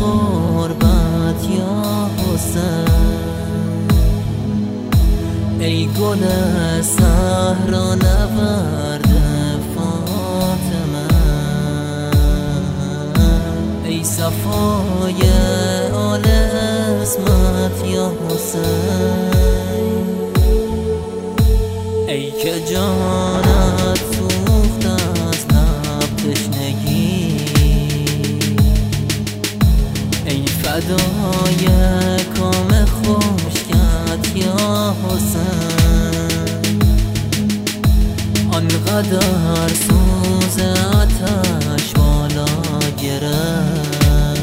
غربت یا حسین، ای گل صحرا نورد فاطمه، ای صفای آل عصمت یا حسین، ای که جانت سوخت از لب تشنگی، ای فدای کام خشکت یا حسین، آنقدر سوز آتش بالا گرفت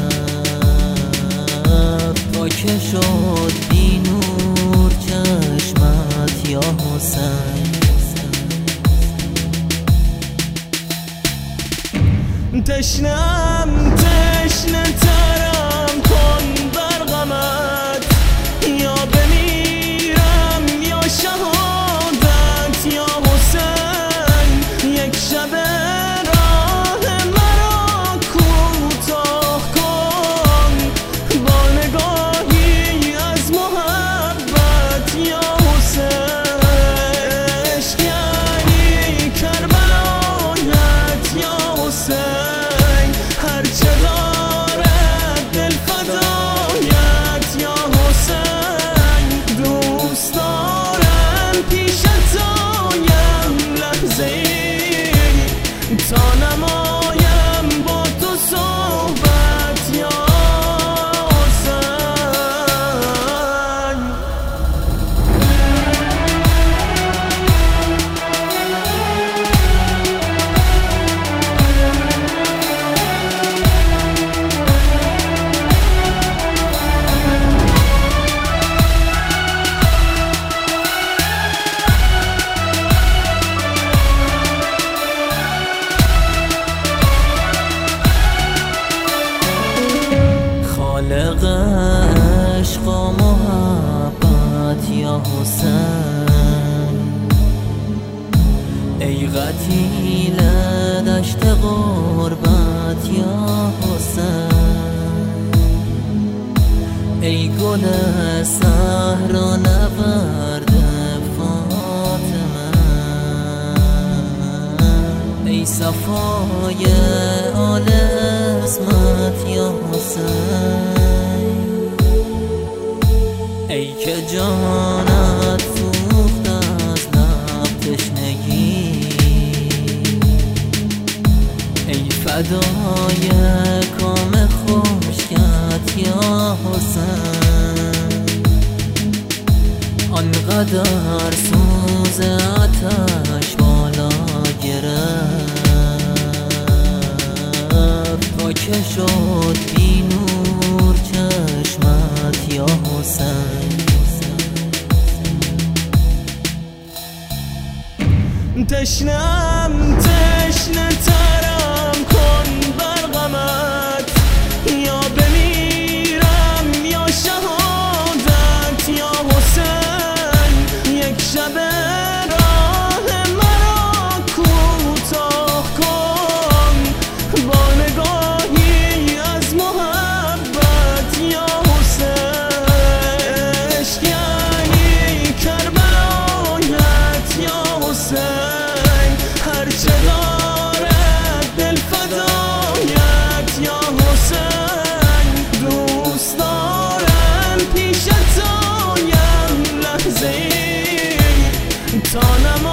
تا که شد بی نور چشمت یا حسین. تشنم تشنه ترم کن بر غمت، یا بمیرم یا شهادت یا حسین، یک شب راه مرا کوتاه کن با نگاهی از محبت یا حسین، عشق یعنی کربلایت یا حسین، هرچه دارد دل فدایت یا حسین، دوست دارم پیشت آیم لحظه ای تا نمایم با تو صحبت یا حسین. خالق عشق و محبت یا حسین، ای قتیل دشت غربت یا حسین، ای گل صحرا نورد فاطمه، ای صفای آل عصمت یا حسین، ای که جانت سوخت از لب تشنگی، ای فدای کام خشکت یا حسین، آنقدر سوز آتش بالا گرفت تا که شد بی نور چشمت یا حسین. تشنم تشنه ترم کن بر غمت، یا بمیرم یا شهادت یا حسین، یک شب راه مرا کوتاه کن با نگاهی از محبت یا حسین، عشق یعنی کربلایت یا حسین، هرچه دارد دل فدایت یا حسین، دوست دارم پیشت آیم لحظه ای تا